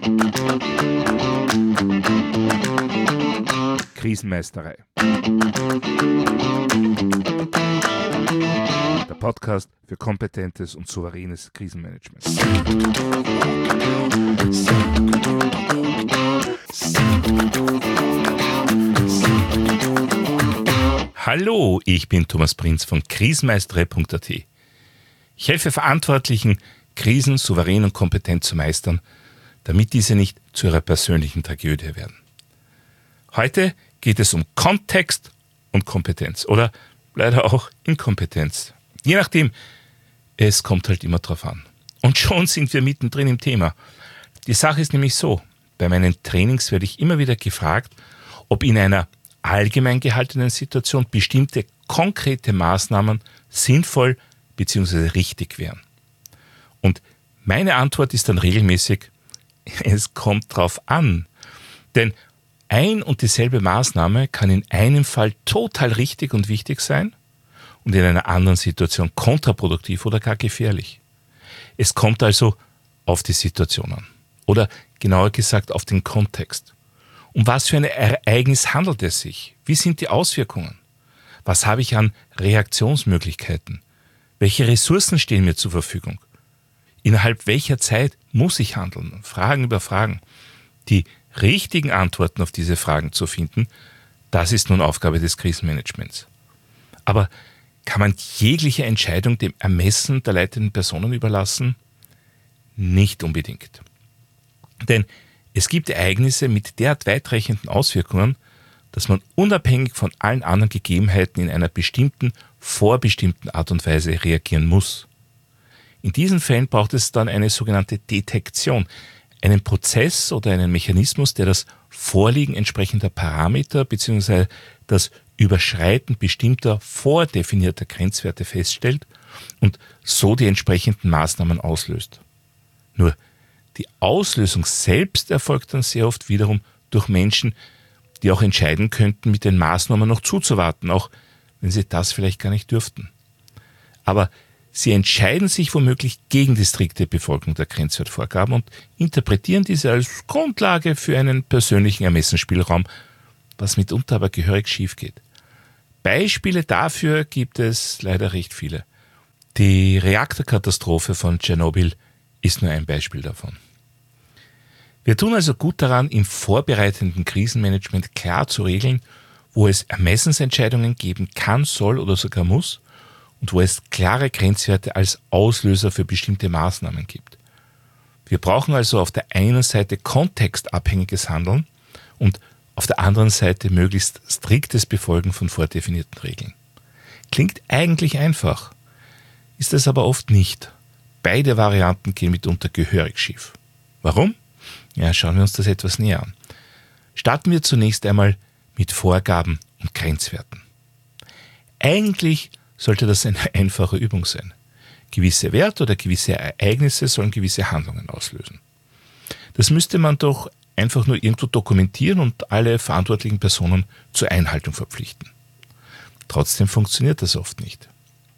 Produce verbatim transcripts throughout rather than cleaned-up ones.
Krisenmeisterei. Der Podcast für kompetentes und souveränes Krisenmanagement. Hallo, ich bin Thomas Prinz von krisenmeisterei punkt a t. Ich helfe Verantwortlichen, Krisen souverän und kompetent zu meistern, damit diese nicht zu ihrer persönlichen Tragödie werden. Heute geht es um Kontext und Kompetenz oder leider auch Inkompetenz. Je nachdem, es kommt halt immer drauf an. Und schon sind wir mittendrin im Thema. Die Sache ist nämlich so, bei meinen Trainings werde ich immer wieder gefragt, ob in einer allgemein gehaltenen Situation bestimmte konkrete Maßnahmen sinnvoll bzw. richtig wären. Und meine Antwort ist dann regelmäßig, es kommt drauf an. Denn ein und dieselbe Maßnahme kann in einem Fall total richtig und wichtig sein und in einer anderen Situation kontraproduktiv oder gar gefährlich. Es kommt also auf die Situation an. Oder genauer gesagt auf den Kontext. Um was für ein Ereignis handelt es sich? Wie sind die Auswirkungen? Was habe ich an Reaktionsmöglichkeiten? Welche Ressourcen stehen mir zur Verfügung? Innerhalb welcher Zeit muss ich handeln? Fragen über Fragen. Die richtigen Antworten auf diese Fragen zu finden, das ist nun Aufgabe des Krisenmanagements. Aber kann man jegliche Entscheidung dem Ermessen der leitenden Personen überlassen? Nicht unbedingt. Denn es gibt Ereignisse mit derart weitreichenden Auswirkungen, dass man unabhängig von allen anderen Gegebenheiten in einer bestimmten, vorbestimmten Art und Weise reagieren muss. In diesen Fällen braucht es dann eine sogenannte Detektion, einen Prozess oder einen Mechanismus, der das Vorliegen entsprechender Parameter bzw. das Überschreiten bestimmter vordefinierter Grenzwerte feststellt und so die entsprechenden Maßnahmen auslöst. Nur die Auslösung selbst erfolgt dann sehr oft wiederum durch Menschen, die auch entscheiden könnten, mit den Maßnahmen noch zuzuwarten, auch wenn sie das vielleicht gar nicht dürften. Aber sie entscheiden sich womöglich gegen die strikte Befolgung der Grenzwertvorgaben und interpretieren diese als Grundlage für einen persönlichen Ermessensspielraum, was mitunter aber gehörig schief geht. Beispiele dafür gibt es leider recht viele. Die Reaktorkatastrophe von Tschernobyl ist nur ein Beispiel davon. Wir tun also gut daran, im vorbereitenden Krisenmanagement klar zu regeln, wo es Ermessensentscheidungen geben kann, soll oder sogar muss und wo es klare Grenzwerte als Auslöser für bestimmte Maßnahmen gibt. Wir brauchen also auf der einen Seite kontextabhängiges Handeln und auf der anderen Seite möglichst striktes Befolgen von vordefinierten Regeln. Klingt eigentlich einfach, ist es aber oft nicht. Beide Varianten gehen mitunter gehörig schief. Warum? Ja, schauen wir uns das etwas näher an. Starten wir zunächst einmal mit Vorgaben und Grenzwerten. Eigentlich sollte das eine einfache Übung sein. Gewisse Werte oder gewisse Ereignisse sollen gewisse Handlungen auslösen. Das müsste man doch einfach nur irgendwo dokumentieren und alle verantwortlichen Personen zur Einhaltung verpflichten. Trotzdem funktioniert das oft nicht.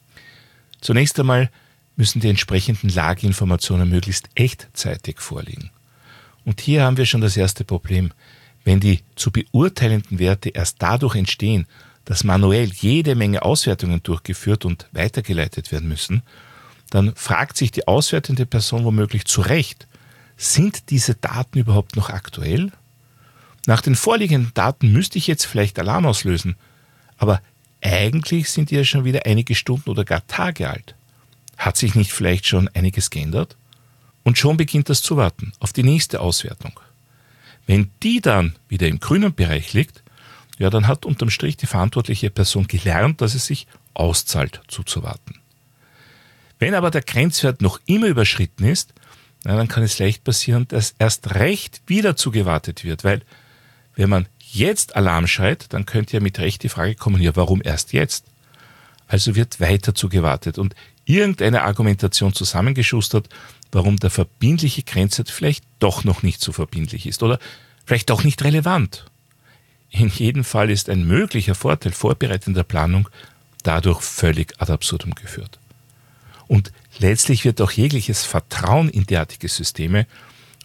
Zunächst einmal müssen die entsprechenden Lageinformationen möglichst echtzeitig vorliegen. Und hier haben wir schon das erste Problem. Wenn die zu beurteilenden Werte erst dadurch entstehen, dass manuell jede Menge Auswertungen durchgeführt und weitergeleitet werden müssen, dann fragt sich die auswertende Person womöglich zu Recht, sind diese Daten überhaupt noch aktuell? Nach den vorliegenden Daten müsste ich jetzt vielleicht Alarm auslösen, aber eigentlich sind die ja schon wieder einige Stunden oder gar Tage alt. Hat sich nicht vielleicht schon einiges geändert? Und schon beginnt das Zuwarten auf die nächste Auswertung. Wenn die dann wieder im grünen Bereich liegt, ja, dann hat unterm Strich die verantwortliche Person gelernt, dass es sich auszahlt, zuzuwarten. Wenn aber der Grenzwert noch immer überschritten ist, na, dann kann es leicht passieren, dass erst recht wieder zugewartet wird, weil wenn man jetzt Alarm schreit, dann könnte ja mit Recht die Frage kommen, ja, warum erst jetzt? Also wird weiter zugewartet und irgendeine Argumentation zusammengeschustert, warum der verbindliche Grenzwert vielleicht doch noch nicht so verbindlich ist oder vielleicht doch nicht relevant. In jedem Fall ist ein möglicher Vorteil vorbereitender Planung dadurch völlig ad absurdum geführt. Und letztlich wird auch jegliches Vertrauen in derartige Systeme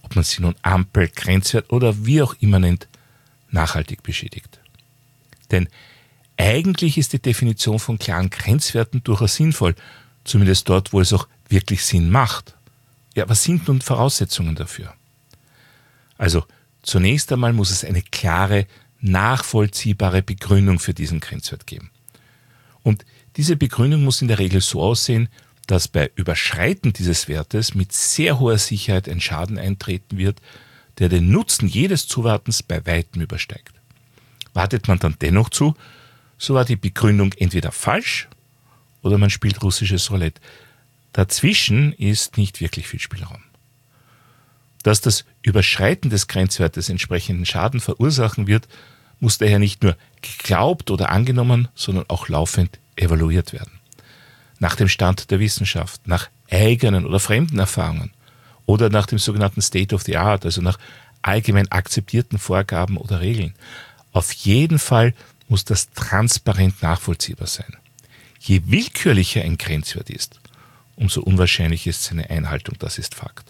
ob man sie nun Ampel, Grenzwert oder wie auch immer nennt, nachhaltig beschädigt. Denn eigentlich ist die Definition von klaren Grenzwerten durchaus sinnvoll, zumindest dort, wo es auch wirklich Sinn macht. Ja, was sind nun Voraussetzungen dafür? Also zunächst einmal muss es eine klare, nachvollziehbare Begründung für diesen Grenzwert geben. Und diese Begründung muss in der Regel so aussehen, dass bei Überschreiten dieses Wertes mit sehr hoher Sicherheit ein Schaden eintreten wird, der den Nutzen jedes Zuwartens bei weitem übersteigt. Wartet man dann dennoch zu, so war die Begründung entweder falsch oder man spielt russisches Roulette. Dazwischen ist nicht wirklich viel Spielraum. Dass das Überschreiten des Grenzwertes entsprechenden Schaden verursachen wird, muss daher nicht nur geglaubt oder angenommen, sondern auch laufend evaluiert werden. Nach dem Stand der Wissenschaft, nach eigenen oder fremden Erfahrungen oder nach dem sogenannten State of the Art, also nach allgemein akzeptierten Vorgaben oder Regeln. Auf jeden Fall muss das transparent nachvollziehbar sein. Je willkürlicher ein Grenzwert ist, umso unwahrscheinlicher ist seine Einhaltung, das ist Fakt.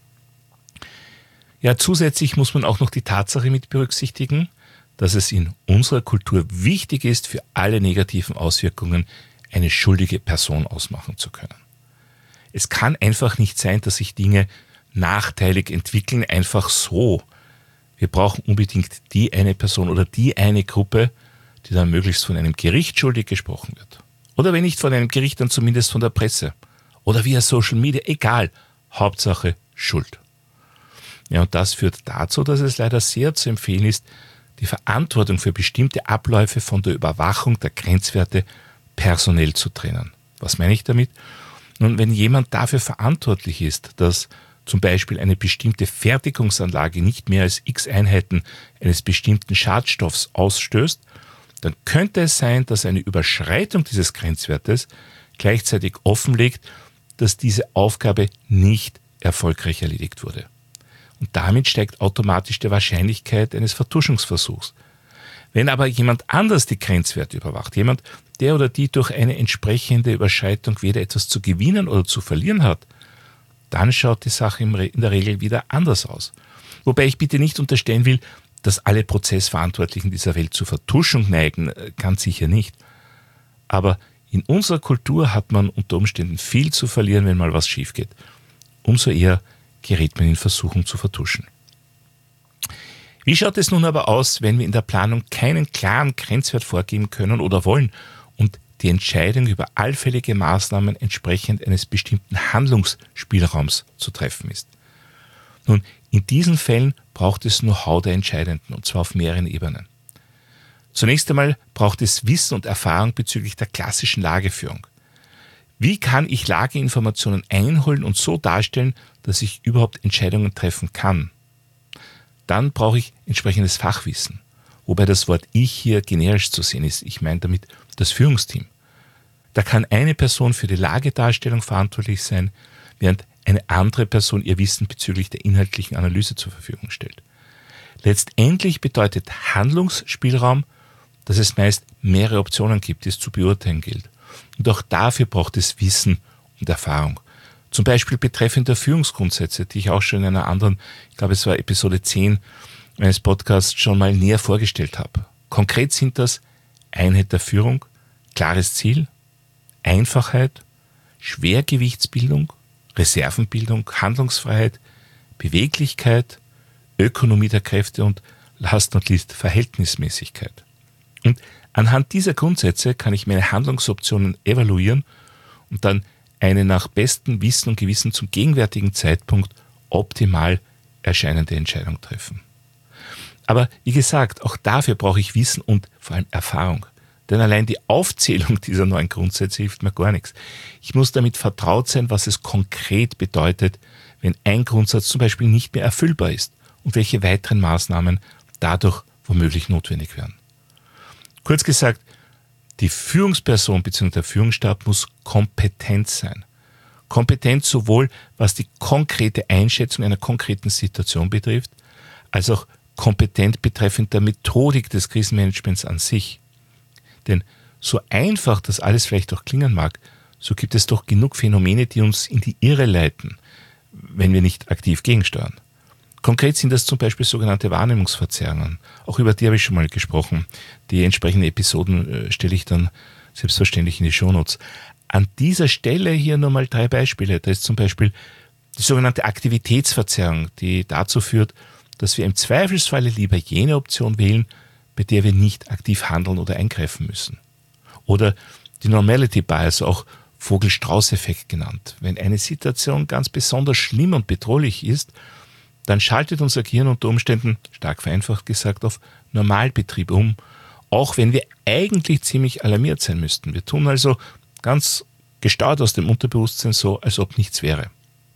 Ja, zusätzlich muss man auch noch die Tatsache mit berücksichtigen, dass es in unserer Kultur wichtig ist, für alle negativen Auswirkungen eine schuldige Person ausmachen zu können. Es kann einfach nicht sein, dass sich Dinge nachteilig entwickeln, einfach so. Wir brauchen unbedingt die eine Person oder die eine Gruppe, die dann möglichst von einem Gericht schuldig gesprochen wird. Oder wenn nicht von einem Gericht, dann zumindest von der Presse. Oder via Social Media, egal. Hauptsache Schuld. Ja, und das führt dazu, dass es leider sehr zu empfehlen ist, die Verantwortung für bestimmte Abläufe von der Überwachung der Grenzwerte personell zu trennen. Was meine ich damit? Nun, wenn jemand dafür verantwortlich ist, dass zum Beispiel eine bestimmte Fertigungsanlage nicht mehr als x Einheiten eines bestimmten Schadstoffs ausstößt, dann könnte es sein, dass eine Überschreitung dieses Grenzwertes gleichzeitig offenlegt, dass diese Aufgabe nicht erfolgreich erledigt wurde. Und damit steigt automatisch die Wahrscheinlichkeit eines Vertuschungsversuchs. Wenn aber jemand anders die Grenzwerte überwacht, jemand, der oder die durch eine entsprechende Überschreitung weder etwas zu gewinnen oder zu verlieren hat, dann schaut die Sache in der Regel wieder anders aus. Wobei ich bitte nicht unterstellen will, dass alle Prozessverantwortlichen dieser Welt zur Vertuschung neigen, ganz sicher nicht. Aber in unserer Kultur hat man unter Umständen viel zu verlieren, wenn mal was schief geht. Umso eher gerät man in Versuchung zu vertuschen. Wie schaut es nun aber aus, wenn wir in der Planung keinen klaren Grenzwert vorgeben können oder wollen und die Entscheidung über allfällige Maßnahmen entsprechend eines bestimmten Handlungsspielraums zu treffen ist? Nun, in diesen Fällen braucht es Know-how der Entscheidenden, und zwar auf mehreren Ebenen. Zunächst einmal braucht es Wissen und Erfahrung bezüglich der klassischen Lageführung. Wie kann ich Lageinformationen einholen und so darstellen, dass ich überhaupt Entscheidungen treffen kann? Dann brauche ich entsprechendes Fachwissen, wobei das Wort Ich hier generisch zu sehen ist. Ich meine damit das Führungsteam. Da kann eine Person für die Lagedarstellung verantwortlich sein, während eine andere Person ihr Wissen bezüglich der inhaltlichen Analyse zur Verfügung stellt. Letztendlich bedeutet Handlungsspielraum, dass es meist mehrere Optionen gibt, die es zu beurteilen gilt. Und auch dafür braucht es Wissen und Erfahrung. Zum Beispiel betreffend der Führungsgrundsätze, die ich auch schon in einer anderen, ich glaube es war Episode zehn meines Podcasts, schon mal näher vorgestellt habe. Konkret sind das Einheit der Führung, klares Ziel, Einfachheit, Schwergewichtsbildung, Reservenbildung, Handlungsfreiheit, Beweglichkeit, Ökonomie der Kräfte und last not least Verhältnismäßigkeit. Und anhand dieser Grundsätze kann ich meine Handlungsoptionen evaluieren und dann eine nach bestem Wissen und Gewissen zum gegenwärtigen Zeitpunkt optimal erscheinende Entscheidung treffen. Aber wie gesagt, auch dafür brauche ich Wissen und vor allem Erfahrung. Denn allein die Aufzählung dieser neuen Grundsätze hilft mir gar nichts. Ich muss damit vertraut sein, was es konkret bedeutet, wenn ein Grundsatz zum Beispiel nicht mehr erfüllbar ist und welche weiteren Maßnahmen dadurch womöglich notwendig wären. Kurz gesagt, die Führungsperson bzw. der Führungsstab muss kompetent sein. Kompetent sowohl was die konkrete Einschätzung einer konkreten Situation betrifft, als auch kompetent betreffend der Methodik des Krisenmanagements an sich. Denn so einfach das alles vielleicht auch klingen mag, so gibt es doch genug Phänomene, die uns in die Irre leiten, wenn wir nicht aktiv gegensteuern. Konkret sind das zum Beispiel sogenannte Wahrnehmungsverzerrungen. Auch über die habe ich schon mal gesprochen. Die entsprechenden Episoden äh, stelle ich dann selbstverständlich in die Shownotes. An dieser Stelle hier nur mal drei Beispiele. Da ist zum Beispiel die sogenannte Aktivitätsverzerrung, die dazu führt, dass wir im Zweifelsfalle lieber jene Option wählen, bei der wir nicht aktiv handeln oder eingreifen müssen. Oder die Normality Bias, auch Vogel-Strauß-Effekt genannt. Wenn eine Situation ganz besonders schlimm und bedrohlich ist, dann schaltet unser Gehirn unter Umständen, stark vereinfacht gesagt, auf Normalbetrieb um, auch wenn wir eigentlich ziemlich alarmiert sein müssten. Wir tun also ganz gesteuert aus dem Unterbewusstsein so, als ob nichts wäre.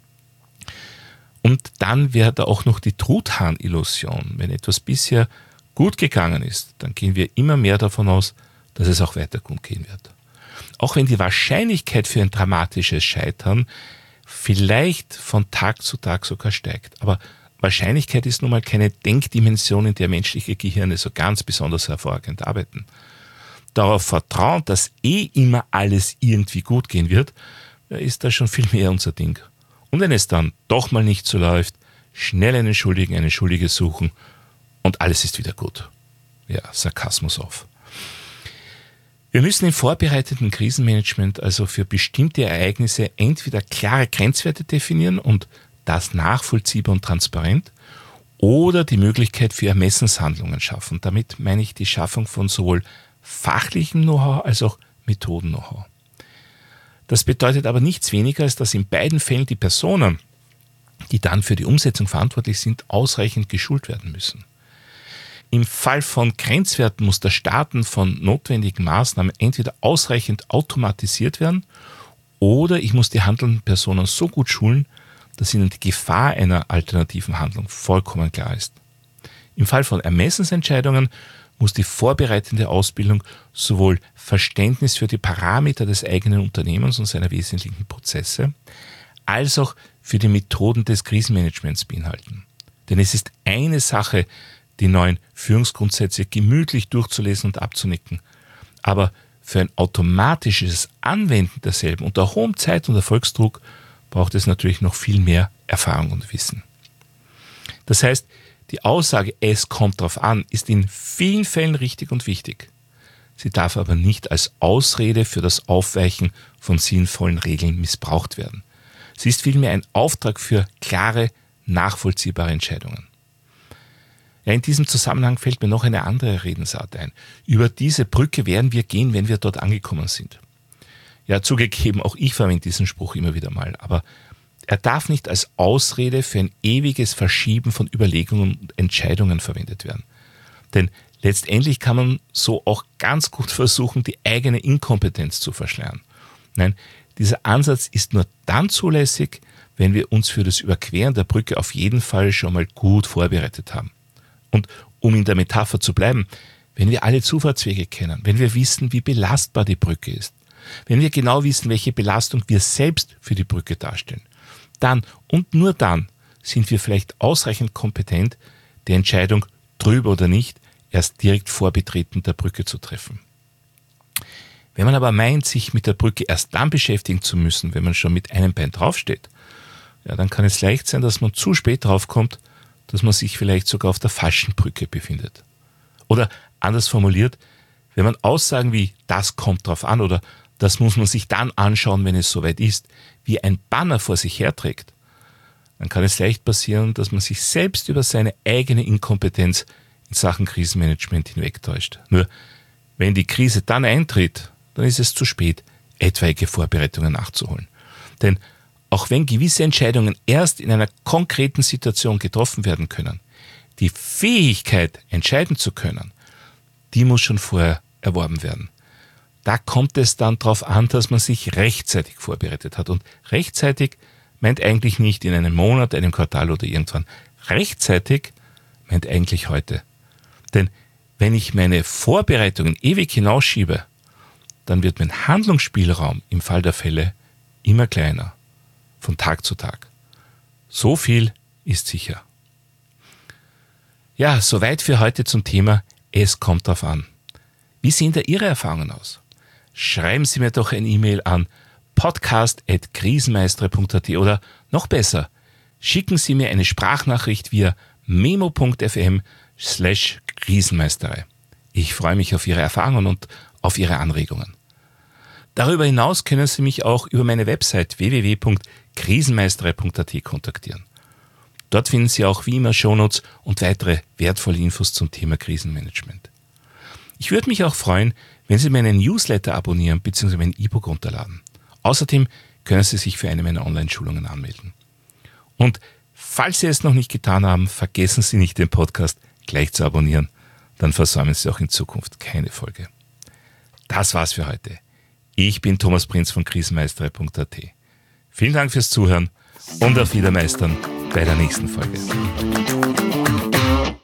Und dann wäre da auch noch die Truthahn-Illusion. Wenn etwas bisher gut gegangen ist, dann gehen wir immer mehr davon aus, dass es auch weiter gut gehen wird. Auch wenn die Wahrscheinlichkeit für ein dramatisches Scheitern vielleicht von Tag zu Tag sogar steigt. Aber Wahrscheinlichkeit ist nun mal keine Denkdimension, in der menschliche Gehirne so ganz besonders hervorragend arbeiten. Darauf vertrauen, dass eh immer alles irgendwie gut gehen wird, ist da schon viel mehr unser Ding. Und wenn es dann doch mal nicht so läuft, schnell einen Schuldigen, eine Schuldige suchen und alles ist wieder gut. Ja, Sarkasmus auf. Wir müssen im vorbereiteten Krisenmanagement also für bestimmte Ereignisse entweder klare Grenzwerte definieren und das nachvollziehbar und transparent oder die Möglichkeit für Ermessenshandlungen schaffen. Damit meine ich die Schaffung von sowohl fachlichem Know-how als auch Methoden-Know-how. Das bedeutet aber nichts weniger, als dass in beiden Fällen die Personen, die dann für die Umsetzung verantwortlich sind, ausreichend geschult werden müssen. Im Fall von Grenzwerten muss das Starten von notwendigen Maßnahmen entweder ausreichend automatisiert werden oder ich muss die handelnden Personen so gut schulen, dass ihnen die Gefahr einer alternativen Handlung vollkommen klar ist. Im Fall von Ermessensentscheidungen muss die vorbereitende Ausbildung sowohl Verständnis für die Parameter des eigenen Unternehmens und seiner wesentlichen Prozesse, als auch für die Methoden des Krisenmanagements beinhalten. Denn es ist eine Sache, die neuen Führungsgrundsätze gemütlich durchzulesen und abzunicken. Aber für ein automatisches Anwenden derselben unter hohem Zeit- und Erfolgsdruck braucht es natürlich noch viel mehr Erfahrung und Wissen. Das heißt, die Aussage, es kommt darauf an, ist in vielen Fällen richtig und wichtig. Sie darf aber nicht als Ausrede für das Aufweichen von sinnvollen Regeln missbraucht werden. Sie ist vielmehr ein Auftrag für klare, nachvollziehbare Entscheidungen. Ja, in diesem Zusammenhang fällt mir noch eine andere Redensart ein. Über diese Brücke werden wir gehen, wenn wir dort angekommen sind. Ja, zugegeben, auch ich verwende diesen Spruch immer wieder mal, aber er darf nicht als Ausrede für ein ewiges Verschieben von Überlegungen und Entscheidungen verwendet werden. Denn letztendlich kann man so auch ganz gut versuchen, die eigene Inkompetenz zu verschleiern. Nein, dieser Ansatz ist nur dann zulässig, wenn wir uns für das Überqueren der Brücke auf jeden Fall schon mal gut vorbereitet haben. Und um in der Metapher zu bleiben, wenn wir alle Zufahrtswege kennen, wenn wir wissen, wie belastbar die Brücke ist, wenn wir genau wissen, welche Belastung wir selbst für die Brücke darstellen, dann und nur dann sind wir vielleicht ausreichend kompetent, die Entscheidung drüber oder nicht erst direkt vor Betreten der Brücke zu treffen. Wenn man aber meint, sich mit der Brücke erst dann beschäftigen zu müssen, wenn man schon mit einem Bein draufsteht, ja, dann kann es leicht sein, dass man zu spät draufkommt, dass man sich vielleicht sogar auf der falschen Brücke befindet. Oder anders formuliert, wenn man Aussagen wie das kommt drauf an oder das muss man sich dann anschauen, wenn es soweit ist, wie ein Banner vor sich herträgt, dann kann es leicht passieren, dass man sich selbst über seine eigene Inkompetenz in Sachen Krisenmanagement hinwegtäuscht. Nur wenn die Krise dann eintritt, dann ist es zu spät, etwaige Vorbereitungen nachzuholen. Denn auch wenn gewisse Entscheidungen erst in einer konkreten Situation getroffen werden können, die Fähigkeit, entscheiden zu können, die muss schon vorher erworben werden. Da kommt es dann darauf an, dass man sich rechtzeitig vorbereitet hat. Und rechtzeitig meint eigentlich nicht in einem Monat, einem Quartal oder irgendwann. Rechtzeitig meint eigentlich heute. Denn wenn ich meine Vorbereitungen ewig hinausschiebe, dann wird mein Handlungsspielraum im Fall der Fälle immer kleiner, von Tag zu Tag. So viel ist sicher. Ja, soweit für heute zum Thema Es kommt drauf an. Wie sehen da Ihre Erfahrungen aus? Schreiben Sie mir doch ein E-Mail an podcast at krisenmeistere punkt at oder noch besser, schicken Sie mir eine Sprachnachricht via memo.fm slash Krisenmeisterei. Ich freue mich auf Ihre Erfahrungen und auf Ihre Anregungen. Darüber hinaus können Sie mich auch über meine Website w w w punkt krisenmeisterei punkt a t kontaktieren. Dort finden Sie auch wie immer Shownotes und weitere wertvolle Infos zum Thema Krisenmanagement. Ich würde mich auch freuen, wenn Sie meinen Newsletter abonnieren bzw. mein E-Book runterladen. Außerdem können Sie sich für eine meiner Online-Schulungen anmelden. Und falls Sie es noch nicht getan haben, vergessen Sie nicht, den Podcast gleich zu abonnieren. Dann versäumen Sie auch in Zukunft keine Folge. Das war's für heute. Ich bin Thomas Prinz von krisenmeisterei punkt a t. Vielen Dank fürs Zuhören und auf Wiedermeistern bei der nächsten Folge.